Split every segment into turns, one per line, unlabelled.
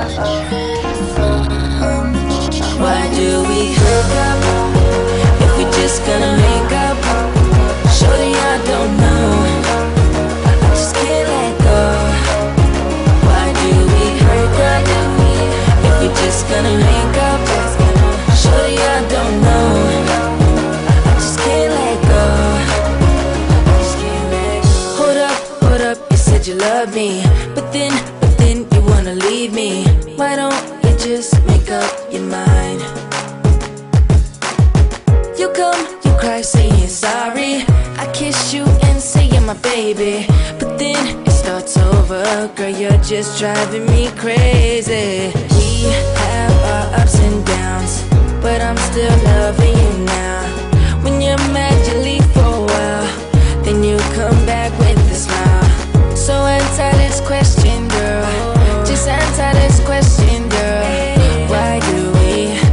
Why do we hook up if we just gonna make up? Shorty, I don't know, I just can't let go. Why do we hook up if we just gonna make up? Shorty, I don't know, I just can't let go. Hold up, you said you love me, but then you wanna leave me. Why don't you just make up your mind? You come, you cry, say you're sorry. I kiss you and say you're my baby, but then it starts over. Girl, you're just driving me crazy. We have our ups and downs, but I'm still loving you now. When you're mad, you leave for a while, then you come back with a smile. So answer this question, girl. Just answer this question, girl. Why do we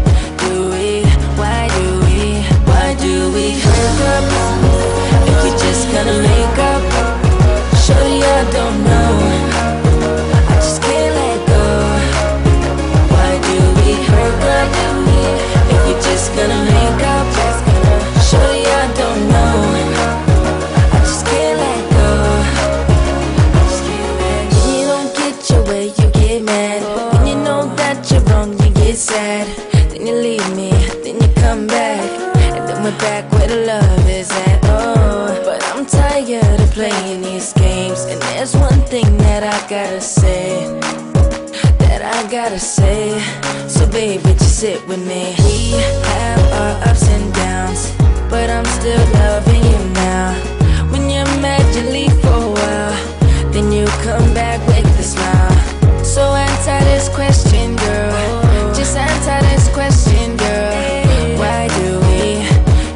hook up if we just gonna make up? Shorty, I don't know, I just can't let go. Why do we hook up if we just gonna make up? Shorty, I don't know, I just can't let go. When you don't get your way, you get mad. When you know that you're wrong, you get sad. Then you leave me, then you come back, and then we're back where the love is at. Oh, but I'm tired of playing these games, and there's one thing that I gotta say, so baby, just sit with me. We have our ups and downs, but I'm still loving you now. When you're mad, you leave for a while, then you come back with a smile. So answer this question, girl. Just answer this question, girl. Why do we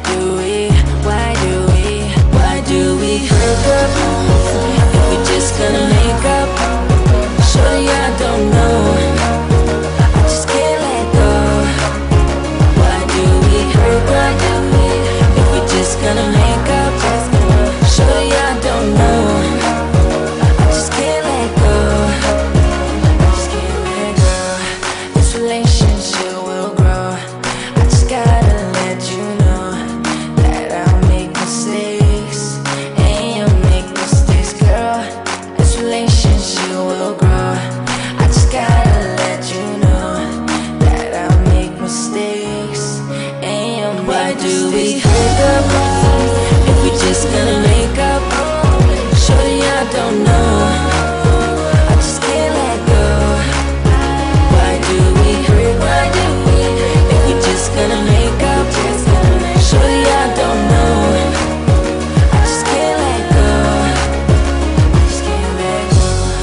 hook up if we just gonna make up? Shorty, I don't know, I just can't let go. Why do we hook up if we just gonna make up? Shorty, I don't know, I just can't let go. This relationship will grow. I just gotta let you know that I'll make mistakes and you'll make mistakes, girl. This relationship will grow. I just gotta let you know that I'll make mistakes and you'll make mistakes. Why do we hook up if we just gonna make up? Shorty, I don't know, I just can't let go. Why do we if we just gonna make up? Shorty, I don't know, I just can't let go. I just can't let go.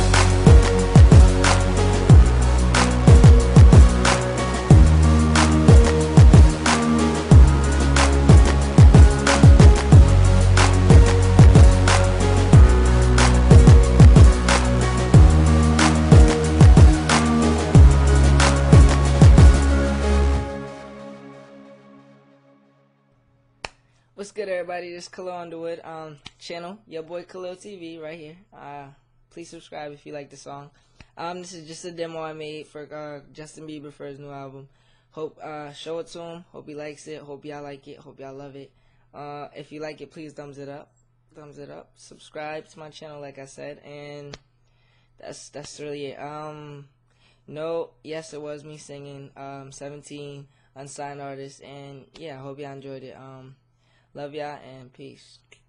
What's good, everybody? This is Khalil Underwood. Channel, your boy Khalil TV, right here. Please subscribe if you like the song. This is just a demo I made for Justin Bieber for his new album. Hope show it to him. Hope he likes it. Hope y'all like it. Hope y'all love it. If you like it, please thumbs it up. Subscribe to my channel, like I said, and that's really it. No, yes, it was me singing. 17 unsigned artist, and yeah, I hope y'all enjoyed it. Love y'all and peace.